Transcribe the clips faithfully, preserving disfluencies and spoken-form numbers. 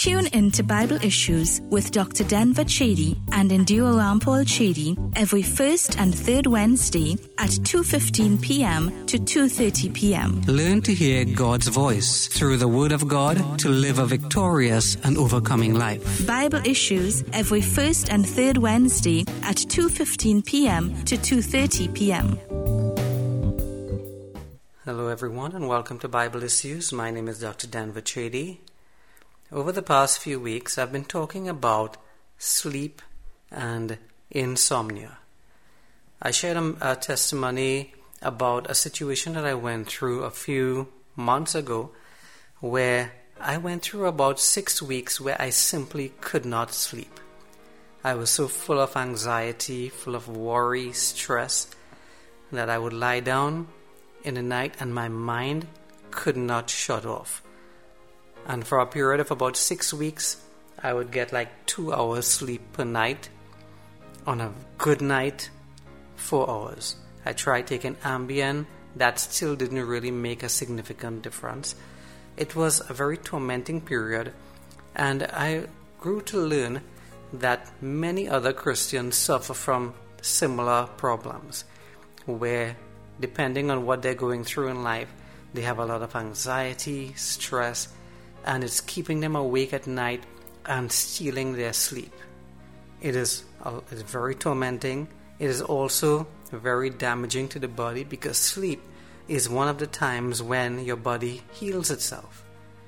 Tune in to Bible Issues with Doctor Denver Chady and Endure Rampol Chady every first and third Wednesday at two fifteen p.m. to two thirty p.m. Learn to hear God's voice through the Word of God to live a victorious and overcoming life. Bible Issues every first and third Wednesday at two fifteen p.m. to two thirty p.m. Hello everyone and welcome to Bible Issues. My name is Doctor Denver Chady. Over the past few weeks I've been talking about sleep and insomnia. I shared a, a testimony about a situation that I went through a few months ago where I went through about six weeks where I simply could not sleep. I was so full of anxiety, full of worry, stress, that I would lie down in the night and my mind could not shut off. And for a period of about six weeks, I would get like two hours sleep per night. On a good night, four hours. I tried taking Ambien. That still didn't really make a significant difference. It was a very tormenting period, and I grew to learn that many other Christians suffer from similar problems, where depending on what they're going through in life, they have a lot of anxiety, stress, and it's keeping them awake at night and stealing their sleep. It is uh, it's very tormenting. It is also very damaging to the body because sleep is one of the times when your body heals itself.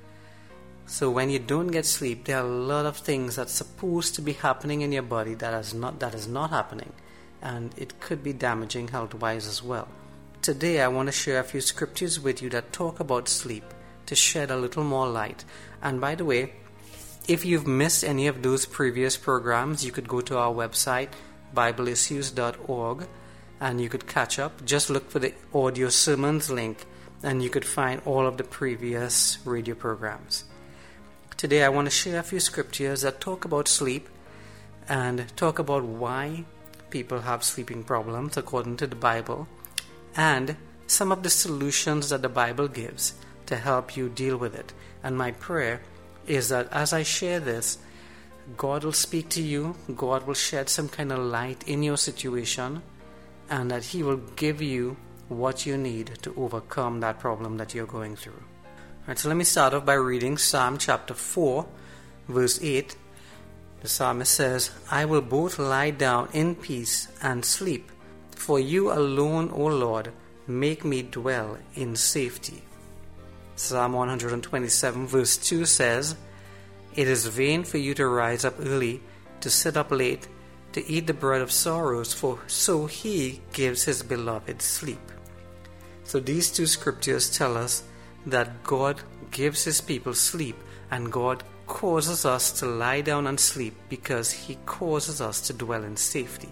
So when you don't get sleep, there are a lot of things that's supposed to be happening in your body that is not that is not happening, and it could be damaging health-wise as well. Today I want to share a few scriptures with you that talk about sleep to shed a little more light. And by the way, if you've missed any of those previous programs, you could go to our website, bible issues dot org, and you could catch up. Just look for the audio sermons link and you could find all of the previous radio programs. Today I want to share a few scriptures that talk about sleep and talk about why people have sleeping problems according to the Bible, and some of the solutions that the Bible gives to help you deal with it. And my prayer is that as I share this, God will speak to you, God will shed some kind of light in your situation, and that He will give you what you need to overcome that problem that you're going through. Alright, so let me start off by reading Psalm chapter four, verse eight. The psalmist says, "I will both lie down in peace and sleep. For you alone, O Lord, make me dwell in safety." Psalm one twenty-seven verse two says, "It is vain for you to rise up early, to sit up late, to eat the bread of sorrows, for so He gives His beloved sleep." So these two scriptures tell us that God gives His people sleep, and God causes us to lie down and sleep because He causes us to dwell in safety.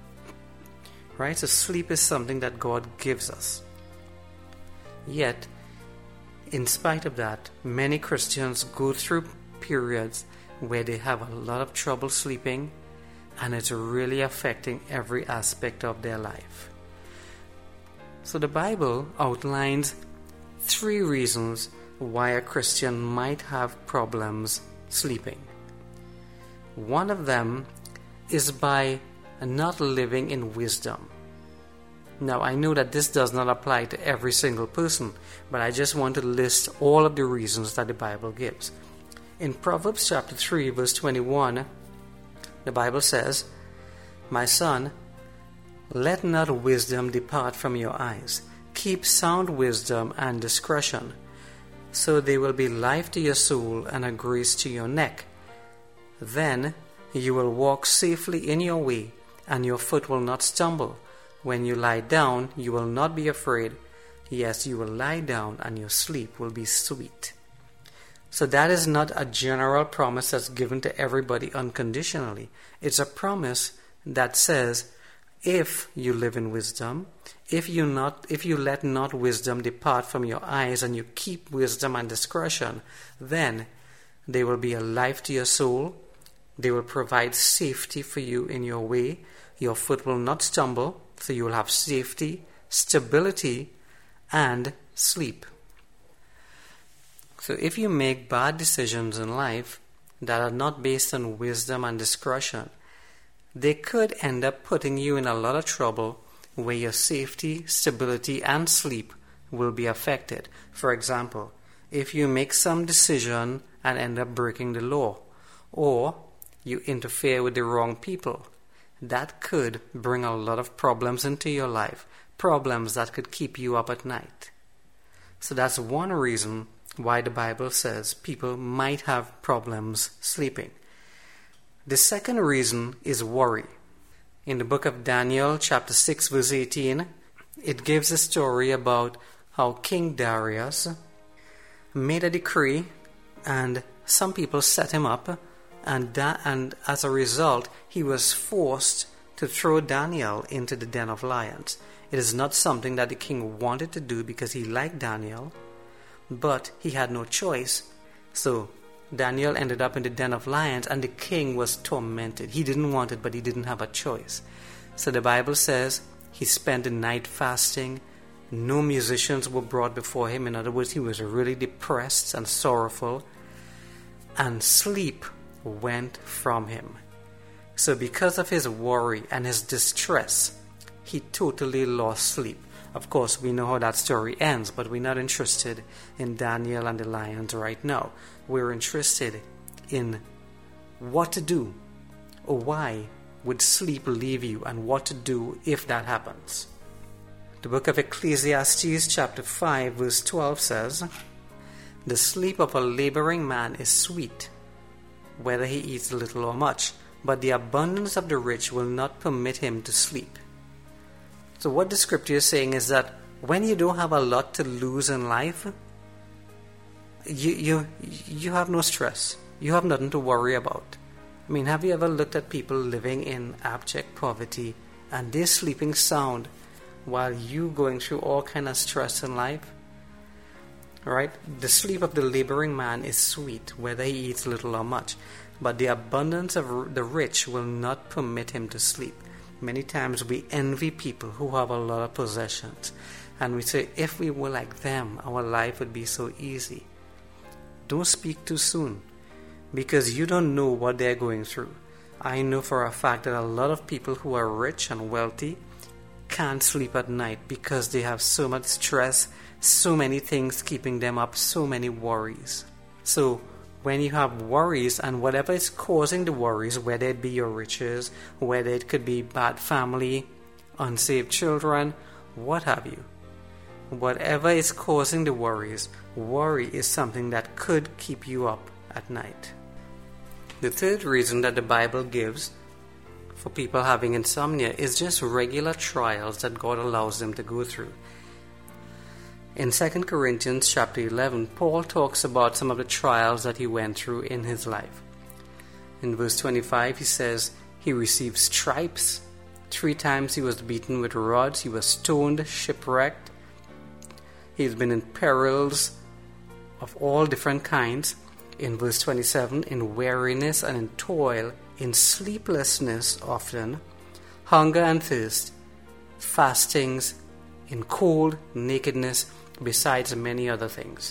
Right? So sleep is something that God gives us. Yet, in spite of that, many Christians go through periods where they have a lot of trouble sleeping, and it's really affecting every aspect of their life. So the Bible outlines three reasons why a Christian might have problems sleeping. One of them is by not living in wisdom. Now, I know that this does not apply to every single person, but I just want to list all of the reasons that the Bible gives. In Proverbs chapter three, verse twenty-one, the Bible says, "My son, let not wisdom depart from your eyes. Keep sound wisdom and discretion, so they will be life to your soul and a grace to your neck. Then you will walk safely in your way, and your foot will not stumble. When you lie down, you will not be afraid. Yes, you will lie down, and your sleep will be sweet." So that is not a general promise that's given to everybody unconditionally. It's a promise that says, if you live in wisdom, if you not, if you let not wisdom depart from your eyes, and you keep wisdom and discretion, then they will be a life to your soul. They will provide safety for you in your way. Your foot will not stumble, so you will have safety, stability, and sleep. So if you make bad decisions in life, that are not based on wisdom and discretion, they could end up putting you in a lot of trouble where your safety, stability, and sleep will be affected. For example, if you make some decision and end up breaking the law, or you interfere with the wrong people, that could bring a lot of problems into your life, problems that could keep you up at night. So that's one reason why the Bible says people might have problems sleeping. The second reason is worry. In the book of Daniel, chapter six, verse eighteen, it gives a story about how King Darius made a decree and some people set him up, and, da- and as a result, he was forced to throw Daniel into the den of lions. It is not something that the king wanted to do because he liked Daniel, but he had no choice. So Daniel ended up in the den of lions, and the king was tormented. He didn't want it, but he didn't have a choice. So the Bible says he spent the night fasting. No musicians were brought before him. In other words, he was really depressed and sorrowful, and sleep went from him. So because of his worry and his distress, he totally lost sleep. Of course, we know how that story ends, but we're not interested in Daniel and the lions right now. We're interested in what to do, or why would sleep leave you, and what to do if that happens. The book of Ecclesiastes chapter five verse twelve says, "The sleep of a laboring man is sweet, whether he eats little or much, but the abundance of the rich will not permit him to sleep." So what the scripture is saying is that when you don't have a lot to lose in life, you you you have no stress. You have nothing to worry about. I mean, have you ever looked at people living in abject poverty and they're sleeping sound while you going through all kind of stress in life? Right? The sleep of the laboring man is sweet, whether he eats little or much, but the abundance of the rich will not permit him to sleep. Many times we envy people who have a lot of possessions, and we say, if we were like them, our life would be so easy. Don't speak too soon, because you don't know what they're going through. I know for a fact that a lot of people who are rich and wealthy can't sleep at night because they have so much stress, so many things keeping them up, so many worries. So when you have worries, and whatever is causing the worries, whether it be your riches, whether it could be bad family, unsaved children, what have you, whatever is causing the worries, worry is something that could keep you up at night. The third reason that the Bible gives for people having insomnia is just regular trials that God allows them to go through. In Second Corinthians chapter eleven, Paul talks about some of the trials that he went through in his life. In verse twenty-five, he says he received stripes. Three times he was beaten with rods. He was stoned, shipwrecked. He's been in perils of all different kinds. In verse twenty-seven, in weariness and in toil, in sleeplessness often, hunger and thirst, fastings, in cold, nakedness, besides many other things.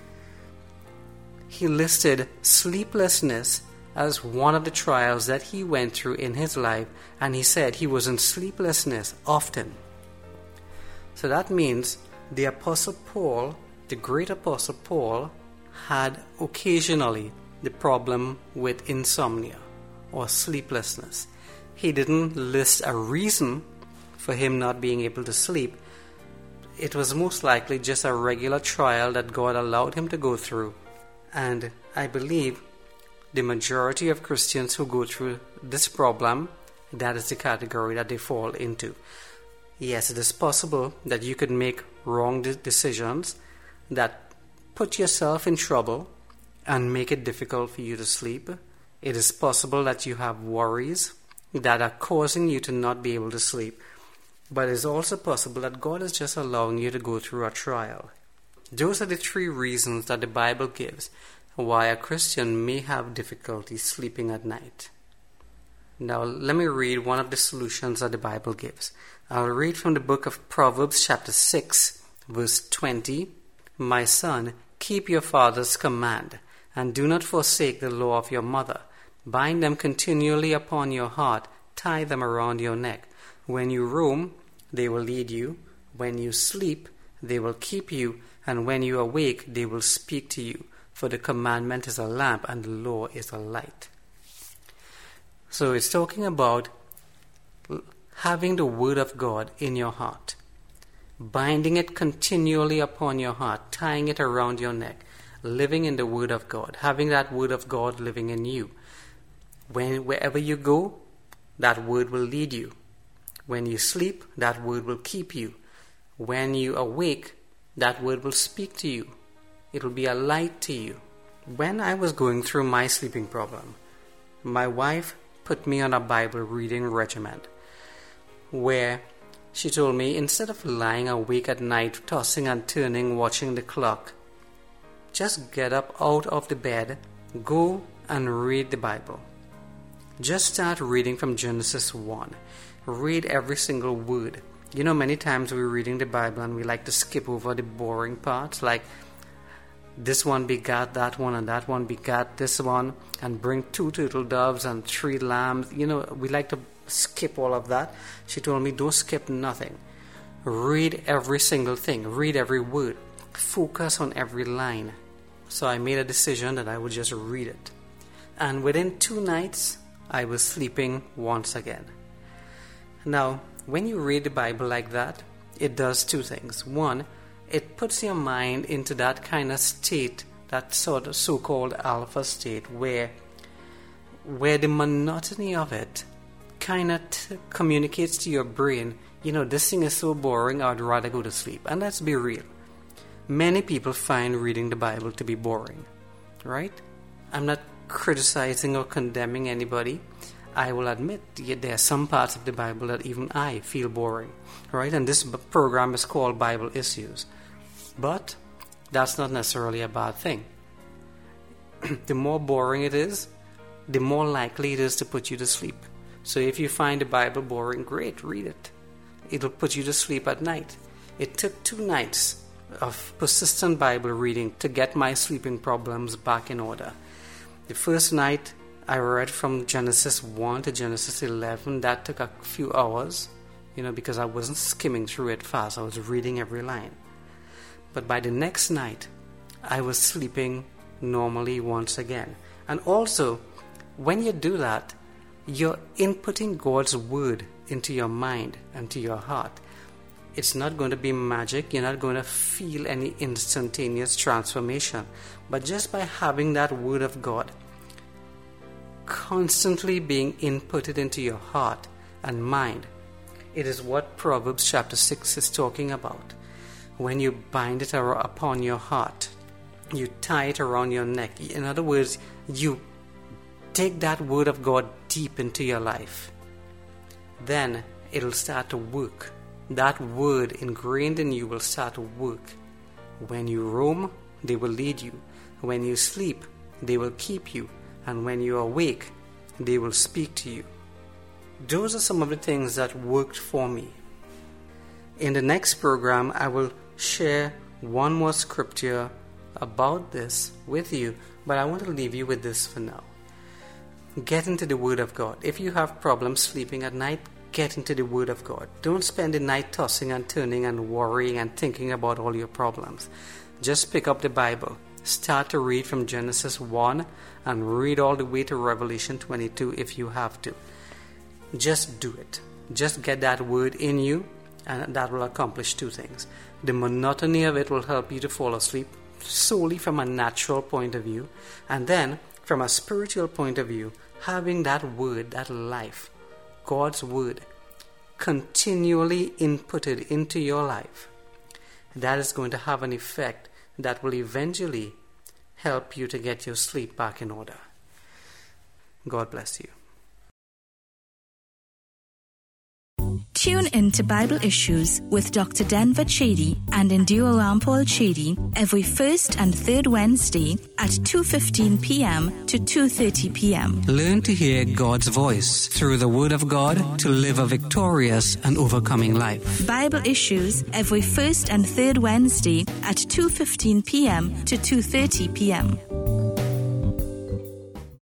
He listed sleeplessness as one of the trials that he went through in his life, and he said he was in sleeplessness often. So that means the Apostle Paul, the great Apostle Paul, had occasionally the problem with insomnia or sleeplessness. He didn't list a reason for him not being able to sleep. It was most likely just a regular trial that God allowed him to go through. And I believe the majority of Christians who go through this problem, that is the category that they fall into. Yes, it is possible that you could make wrong de- decisions that put yourself in trouble and make it difficult for you to sleep. It is possible that you have worries that are causing you to not be able to sleep. But it's also possible that God is just allowing you to go through a trial. Those are the three reasons that the Bible gives why a Christian may have difficulty sleeping at night. Now, let me read one of the solutions that the Bible gives. I'll read from the book of Proverbs chapter six, verse twenty. "My son, keep your father's command, And do not forsake the law of your mother. Bind them continually upon your heart. Tie them around your neck. When you roam, they will lead you. When you sleep, they will keep you. And when you awake, they will speak to you. For the commandment is a lamp, and the law is a light. So it's talking about having the word of God in your heart. Binding it continually upon your heart. Tying it around your neck. Living in the word of God. Having that word of God living in you. When wherever you go, that word will lead you. When you sleep, that word will keep you. When you awake, that word will speak to you. It will be a light to you. When I was going through my sleeping problem, my wife put me on a Bible reading regimen where she told me, instead of lying awake at night, tossing and turning, watching the clock, just get up out of the bed, go and read the Bible. Just start reading from Genesis one. Read every single word. You know, many times we're reading the Bible and we like to skip over the boring parts, like this one begat that one and that one begat this one, and bring two turtle doves and three lambs. You know, we like to skip all of that. She told me, don't skip nothing. Read every single thing. Read every word. Focus on every line. So I made a decision that I would just read it. And within two nights, I was sleeping once again. Now, when you read the Bible like that, it does two things. One, it puts your mind into that kind of state, that sort of so-called alpha state, where, where the monotony of it kind of t- communicates to your brain, you know, this thing is so boring, I'd rather go to sleep. And let's be real. Many people find reading the Bible to be boring, right? I'm not criticizing or condemning anybody. I will admit there are some parts of the Bible that even I feel boring, right? And this program is called Bible Issues. But that's not necessarily a bad thing. The more boring it is, the more likely it is to put you to sleep. So if you find the Bible boring, great, read it. It'll put you to sleep at night. It took two nights of persistent Bible reading to get my sleeping problems back in order. The first night I read from Genesis one to Genesis eleven. That took a few hours, you know, because I wasn't skimming through it fast. I was reading every line. But by the next night, I was sleeping normally once again. And also, when you do that, you're inputting God's word into your mind and to your heart. It's not going to be magic. You're not going to feel any instantaneous transformation. But just by having that word of God constantly being inputted into your heart and mind, it is what Proverbs chapter six is talking about. When you bind it upon your heart, you tie it around your neck. In other words, you take that word of God deep into your life. Then it'll start to work. That word ingrained in you will start to work. When you roam, they will lead you. When you sleep, they will keep you. And when you awake, they will speak to you. Those are some of the things that worked for me. In the next program, I will share one more scripture about this with you, but I want to leave you with this for now. Get into the Word of God. If you have problems sleeping at night, get into the Word of God. Don't spend the night tossing and turning and worrying and thinking about all your problems. Just pick up the Bible. Start to read from Genesis one and read all the way to Revelation twenty-two if you have to. Just do it. Just get that word in you, and that will accomplish two things. The monotony of it will help you to fall asleep solely from a natural point of view, and then from a spiritual point of view, having that word, that life, God's word, continually inputted into your life, that is going to have an effect that will eventually help you to get your sleep back in order. God bless you. Tune in to Bible Issues with Doctor Denver Chady and Endure Rampol Chady every first and third Wednesday at two fifteen p.m. to two thirty p.m. Learn to hear God's voice through the Word of God to live a victorious and overcoming life. Bible Issues every first and third Wednesday at two fifteen p.m. to two thirty p.m.